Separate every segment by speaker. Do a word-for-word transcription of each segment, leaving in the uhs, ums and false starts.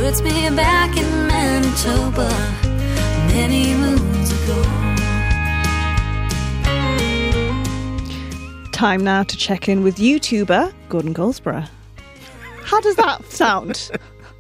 Speaker 1: puts me back in Manitoba many moons ago.
Speaker 2: Time now to check in with YouTuber Gordon Goldsborough. How does that sound?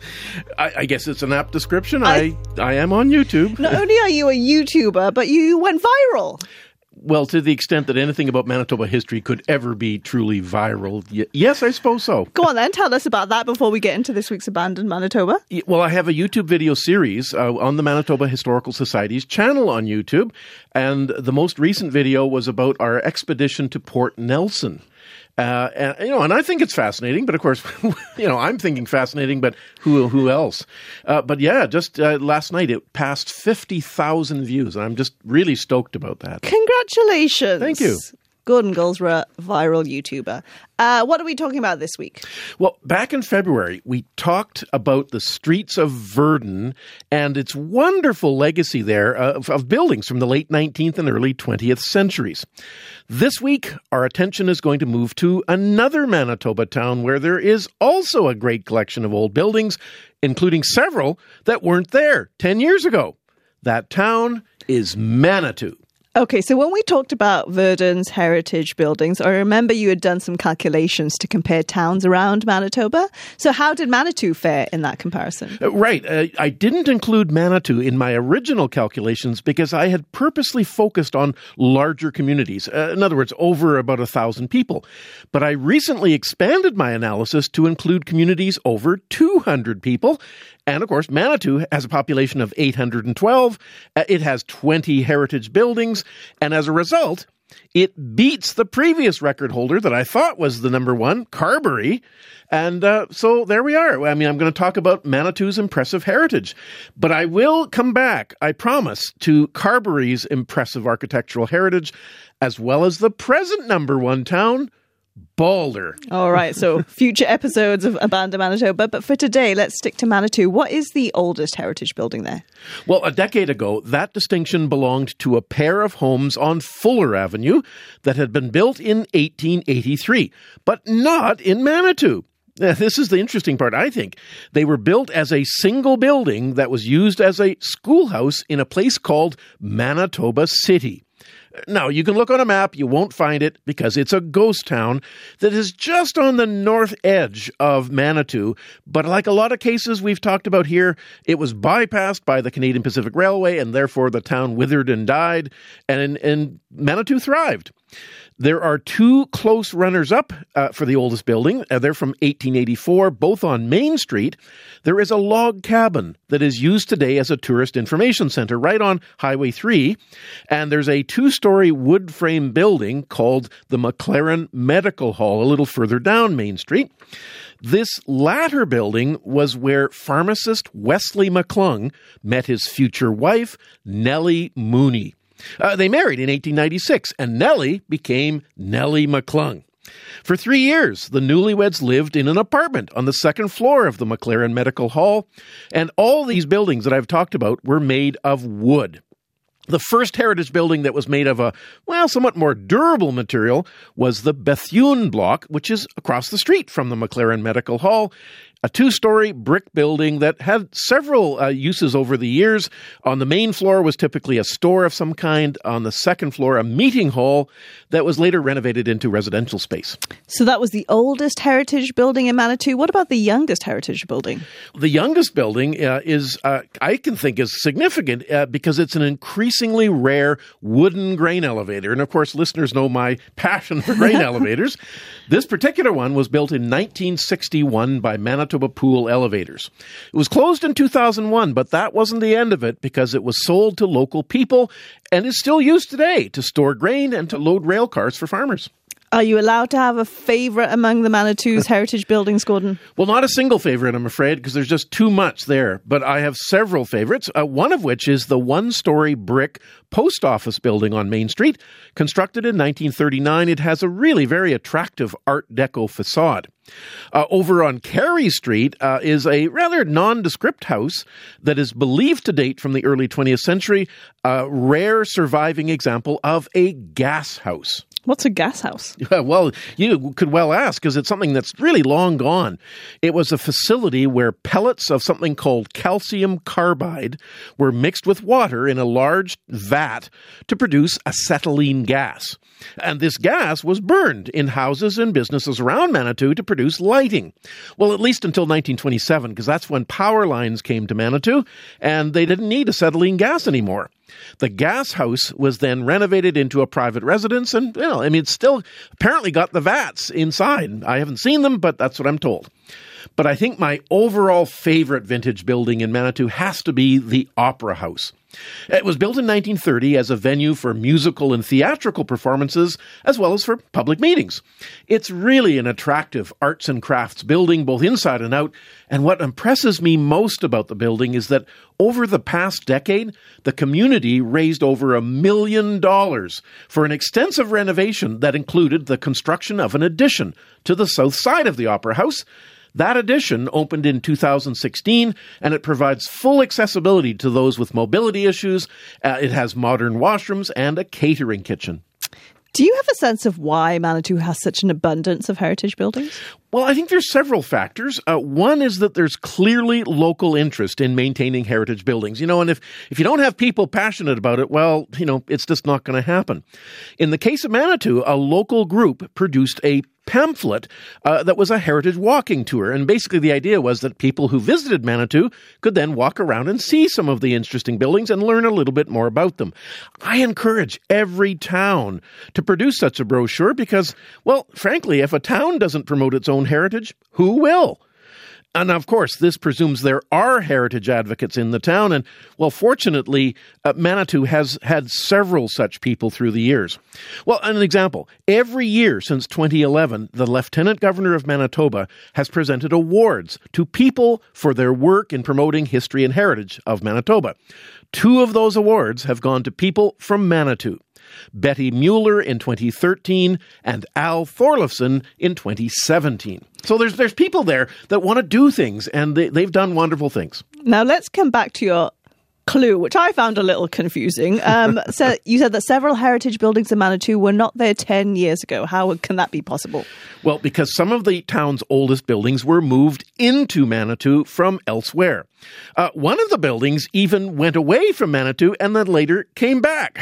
Speaker 3: I, I guess it's an apt description. I, I I am on YouTube.
Speaker 2: Not only are you a YouTuber, but you went viral.
Speaker 3: Well, to the extent that anything about Manitoba history could ever be truly viral, y- yes, I suppose so.
Speaker 2: Go on then, tell us about that before we get into this week's Abandoned Manitoba.
Speaker 3: Well, I have a YouTube video series uh, on the Manitoba Historical Society's channel on YouTube, and the most recent video was about our expedition to Port Nelson. Uh, and, you know, and I think it's fascinating, but of course, you know, I'm thinking fascinating, but who who else? Uh, but yeah, just uh, last night it passed fifty thousand views, and I'm just really stoked about that.
Speaker 2: Congratulations.
Speaker 3: Thank you.
Speaker 2: Gordon Goldsborough, viral YouTuber. Uh, what are we talking about this week?
Speaker 3: Well, back in February, we talked about the streets of Virden and its wonderful legacy there of, of buildings from the late nineteenth and early twentieth centuries. This week, our attention is going to move to another Manitoba town where there is also a great collection of old buildings, including several that weren't there ten years ago. That town is Manitou.
Speaker 2: Okay, so when we talked about Virden's heritage buildings, I remember you had done some calculations to compare towns around Manitoba. So how did Manitou fare in that comparison?
Speaker 3: Uh, right. Uh, I didn't include Manitou in my original calculations because I had purposely focused on larger communities. Uh, in other words, over about a thousand people. But I recently expanded my analysis to include communities over two hundred people. And, of course, Manitou has a population of eight hundred twelve. Uh, it has twenty heritage buildings. And as a result, it beats the previous record holder that I thought was the number one, Carberry. And uh, so there we are. I mean, I'm going to talk about Manitou's impressive heritage. But I will come back, I promise, to Carberry's impressive architectural heritage, as well as the present number one town, Boulder.
Speaker 2: All right, so future episodes of Abandoned Manitoba. But for today, let's stick to Manitou. What is the oldest heritage building there?
Speaker 3: Well, a decade ago, that distinction belonged to a pair of homes on Fuller Avenue that had been built in eighteen eighty-three, but not in Manitou. This is the interesting part, I think. They were built as a single building that was used as a schoolhouse in a place called Manitoba City. Now, you can look on a map, you won't find it because it's a ghost town that is just on the north edge of Manitou. But like a lot of cases we've talked about here, it was bypassed by the Canadian Pacific Railway, and therefore the town withered and died, and, and Manitou thrived. There are two close runners-up uh, for the oldest building. Uh, they're from eighteen eighty-four, both on Main Street. There is a log cabin that is used today as a tourist information center right on Highway three. And there's a two-story wood frame building called the McLaren Medical Hall a little further down Main Street. This latter building was where pharmacist Wesley McClung met his future wife, Nellie Mooney. Uh, they married in eighteen ninety-six, and Nellie became Nellie McClung. For three years, the newlyweds lived in an apartment on the second floor of the McLaren Medical Hall, and all these buildings that I've talked about were made of wood. The first heritage building that was made of a, well, somewhat more durable material was the Bethune block, which is across the street from the McLaren Medical Hall. A two-story brick building that had several uh, uses over the years. On the main floor was typically a store of some kind. On the second floor, a meeting hall that was later renovated into residential space.
Speaker 2: So that was the oldest heritage building in Manitou. What about the youngest heritage building?
Speaker 3: The youngest building uh, is, uh, I can think, is significant uh, because it's an increasingly rare wooden grain elevator. And of course, listeners know my passion for grain elevators. This particular one was built in nineteen sixty-one by Manitoba Pool Elevators. It was closed in two thousand one, but that wasn't the end of it because it was sold to local people and is still used today to store grain and to load rail cars for farmers.
Speaker 2: Are you allowed to have a favourite among the Manitou's heritage buildings, Gordon?
Speaker 3: Well, not a single favourite, I'm afraid, because there's just too much there. But I have several favourites, uh, one of which is the one-story brick post office building on Main Street. Constructed in nineteen thirty-nine, it has a really very attractive Art Deco facade. Uh, over on Carey Street uh, is a rather nondescript house that is believed to date from the early twentieth century, a rare surviving example of a gas house.
Speaker 2: What's a gas house?
Speaker 3: Well, you could well ask, because it's something that's really long gone. It was a facility where pellets of something called calcium carbide were mixed with water in a large vat to produce acetylene gas. And this gas was burned in houses and businesses around Manitou to produce lighting. Well, at least until nineteen twenty-seven, because that's when power lines came to Manitou, and they didn't need acetylene gas anymore. The gas house was then renovated into a private residence, and, you know, I mean, it's still apparently got the vats inside. I haven't seen them, but that's what I'm told. But I think my overall favorite vintage building in Manitou has to be the Opera House. It was built in nineteen thirty as a venue for musical and theatrical performances, as well as for public meetings. It's really an attractive arts and crafts building, both inside and out, and what impresses me most about the building is that over the past decade, the community raised over a million dollars for an extensive renovation that included the construction of an addition to the south side of the Opera House. That addition opened in two thousand sixteen, and it provides full accessibility to those with mobility issues. Uh, it has modern washrooms and a catering kitchen.
Speaker 2: Do you have a sense of why Manitou has such an abundance of heritage buildings?
Speaker 3: Well, I think there's several factors. Uh, one is that there's clearly local interest in maintaining heritage buildings. You know, and if, if you don't have people passionate about it, well, you know, it's just not going to happen. In the case of Manitou, a local group produced a pamphlet uh, that was a heritage walking tour. And basically the idea was that people who visited Manitou could then walk around and see some of the interesting buildings and learn a little bit more about them. I encourage every town to produce such a brochure because, well, frankly, if a town doesn't promote its own heritage, who will? And of course, this presumes there are heritage advocates in the town. And, well, fortunately, uh, Manitou has had several such people through the years. Well, an example, every year since twenty eleven, the Lieutenant Governor of Manitoba has presented awards to people for their work in promoting history and heritage of Manitoba. Two of those awards have gone to people from Manitou. Betty Mueller in twenty thirteen and Al Thorlefson in twenty seventeen. So there's there's people there that want to do things, and they, they've done wonderful things.
Speaker 2: Now let's come back to your clue, which I found a little confusing. Um, so you said that several heritage buildings in Manitou were not there ten years ago. How can that be possible?
Speaker 3: Well, because some of the town's oldest buildings were moved into Manitou from elsewhere. Uh, one of the buildings even went away from Manitou and then later came back.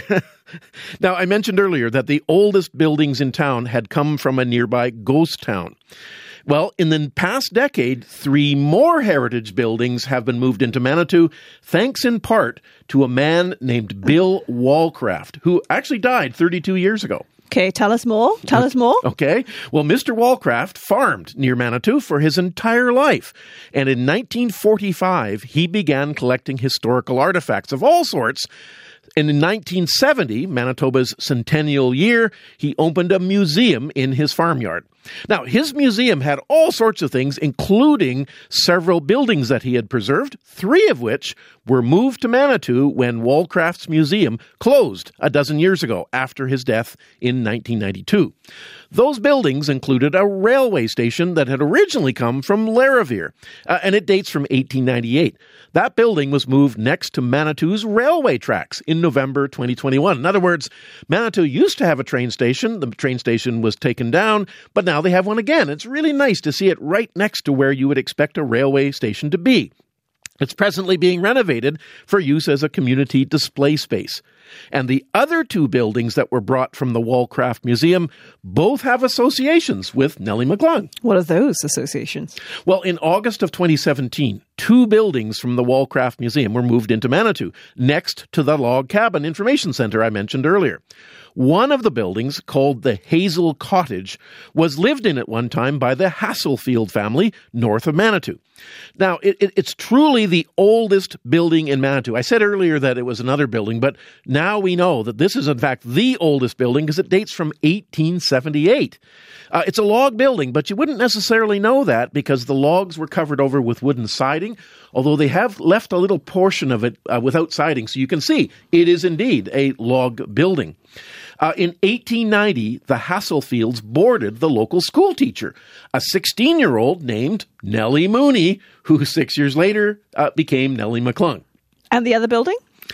Speaker 3: Now, I mentioned earlier that the oldest buildings in town had come from a nearby ghost town. Well, in the past decade, three more heritage buildings have been moved into Manitou, thanks in part to a man named Bill Wallcraft, who actually died thirty-two years ago.
Speaker 2: Okay, tell us more. Tell us more.
Speaker 3: Okay. Well, Mister Wallcraft farmed near Manitou for his entire life. And in nineteen forty-five, he began collecting historical artifacts of all sorts. And in nineteen seventy, Manitoba's centennial year, he opened a museum in his farmyard. Now, his museum had all sorts of things, including several buildings that he had preserved, three of which were moved to Manitou when Wallcraft's museum closed a dozen years ago after his death in nineteen ninety-two. Those buildings included a railway station that had originally come from Larivire, uh, and it dates from eighteen ninety-eight. That building was moved next to Manitou's railway tracks in November twenty twenty-one. In other words, Manitou used to have a train station. The train station was taken down, but now they have one again. It's really nice to see it right next to where you would expect a railway station to be. It's presently being renovated for use as a community display space. And the other two buildings that were brought from the Wallcraft Museum both have associations with Nellie McClung.
Speaker 2: What are those associations?
Speaker 3: Well, in August of twenty seventeen, two buildings from the Wallcraft Museum were moved into Manitou, next to the Log Cabin Information Center I mentioned earlier. One of the buildings, called the Hazel Cottage, was lived in at one time by the Hasselfield family north of Manitou. Now, it, it, it's truly the oldest building in Manitou. I said earlier that it was another building, but now we know that this is, in fact, the oldest building because it dates from eighteen seventy-eight. Uh, it's a log building, but you wouldn't necessarily know that because the logs were covered over with wooden siding, although they have left a little portion of it uh, without siding, so you can see it is indeed a log building. Uh, in eighteen ninety, the Hasselfields boarded the local school teacher, a sixteen-year-old named Nellie Mooney, who six years later uh, became Nellie McClung.
Speaker 2: And the other building?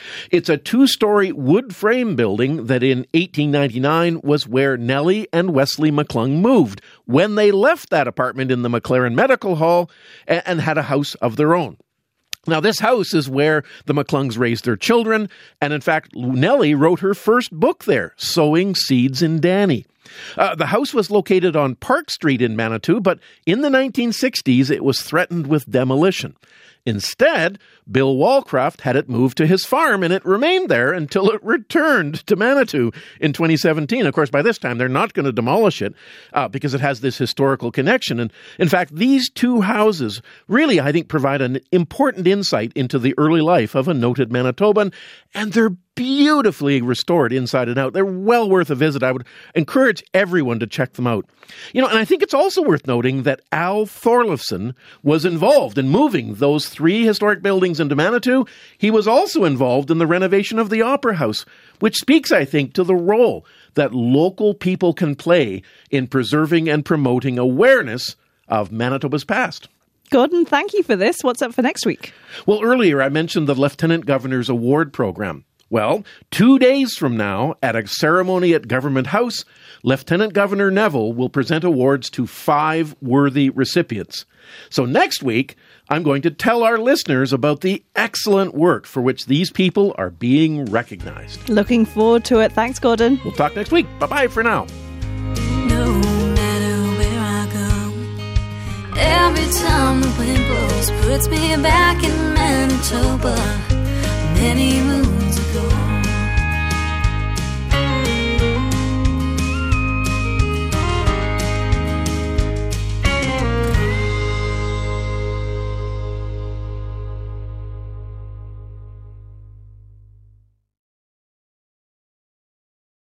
Speaker 3: It's a two-story wood frame building that in eighteen ninety-nine was where Nellie and Wesley McClung moved when they left that apartment in the McLaren Medical Hall and had a house of their own. Now, this house is where the McClungs raised their children, and in fact, Nellie wrote her first book there, Sowing Seeds in Danny. Uh, the house was located on Park Street in Manitou, but in the nineteen sixties, it was threatened with demolition. Instead, Bill Walcroft had it moved to his farm, and it remained there until it returned to Manitou in twenty seventeen. Of course, by this time, they're not going to demolish it uh, because it has this historical connection. And in fact, these two houses really, I think, provide an important insight into the early life of a noted Manitoban, and they're beautifully restored inside and out. They're well worth a visit. I would encourage everyone to check them out. You know, and I think it's also worth noting that Al Thorleifson was involved in moving those three historic buildings into Manitou. He was also involved in the renovation of the Opera House, which speaks, I think, to the role that local people can play in preserving and promoting awareness of Manitoba's past.
Speaker 2: Gordon, thank you for this. What's up for next week?
Speaker 3: Well, earlier I mentioned the Lieutenant Governor's Award Program. Well, two days from now, at a ceremony at Government House, Lieutenant Governor Neville will present awards to five worthy recipients. So next week, I'm going to tell our listeners about the excellent work for which these people are being recognized.
Speaker 2: Looking forward to it. Thanks, Gordon.
Speaker 3: We'll talk next week. Bye-bye for now.
Speaker 1: No matter where I go, every time the wind blows, puts me back in Manitoba. Many moons